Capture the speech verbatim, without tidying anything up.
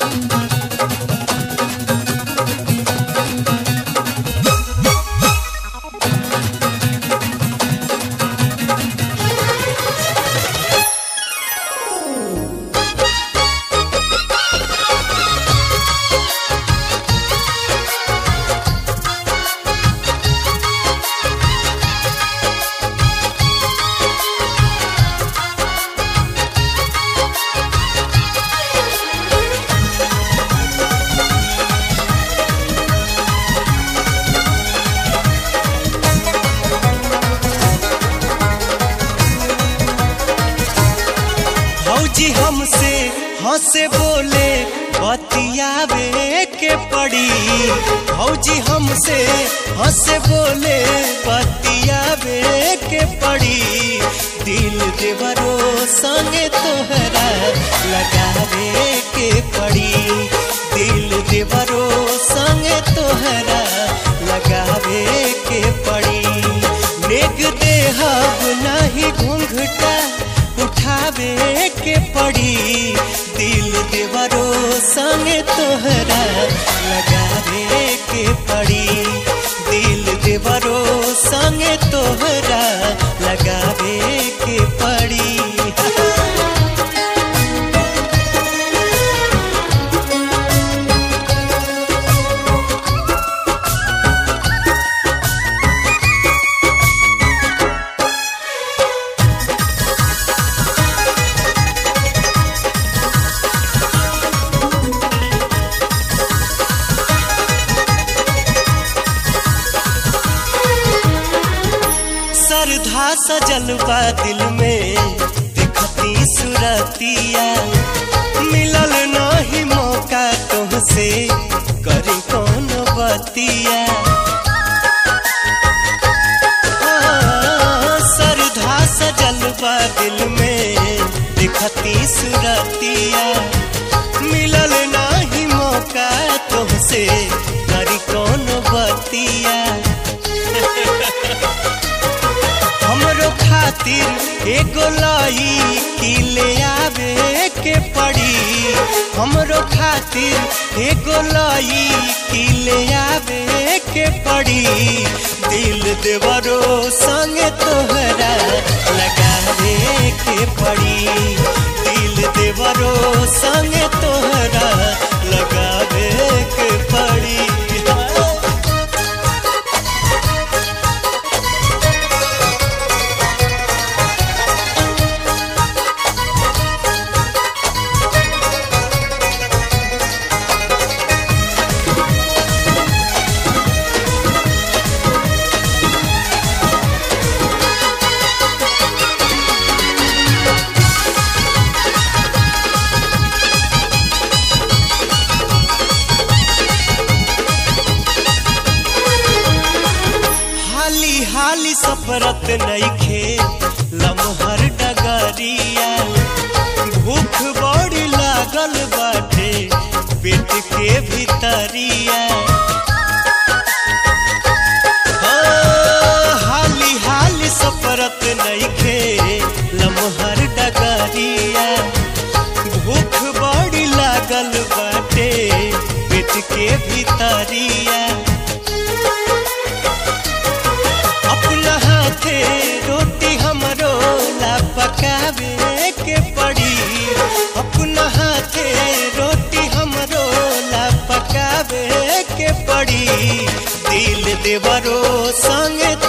भौजी हमसे हंसे बोले बतियावे के पड़ी। भौजी हमसे हंसे बोले बतियावे के पड़ी। दिल देवरो संगे तोहरा लगावे के पड़ी। दिल देवरो संगे तोहरा लगावे के पड़ी। नेग देहब नहीं घूंघटा उठावे के पड़ी। दिल देवरो संगे तोहरा लगावे के पड़ी। दिल देवरो संगे तोहरा लगावे के पड़ी। श्रद्धा सजल बा दिल में देखती सुरतिया। मिलल नहीं मौका तुमसे करी कौन बतिया। श्रद्धा सजल बा दिल में देखती सुरतिया। मिलल नहीं मौका तुमसे करी कौन बतिया। हमरो खातिर एगो लाई की ले आवे के पड़ी। हमरो खातिर एगो लाई की ले आवे के पड़ी। दिल देवरो संगे तोहरा लगावे के पड़ी। दिल देवरो संगे तोहरा लगावे के पड़ी। हाली सफरत नइखे लमहर डगरिया। भूख बड़ी लागल बाटे पेट के भीतरिया। हाली हाली सफरत नइखे लमहर डगरिया। भूख बड़ी लागल बाटे पेट के भीतरिया। अपना हाथे रोटी हमरो ला पकावे के पड़ी। अपना हाथे रोटी हमरो ला पकावे के पड़ी। दिल देवरो संगे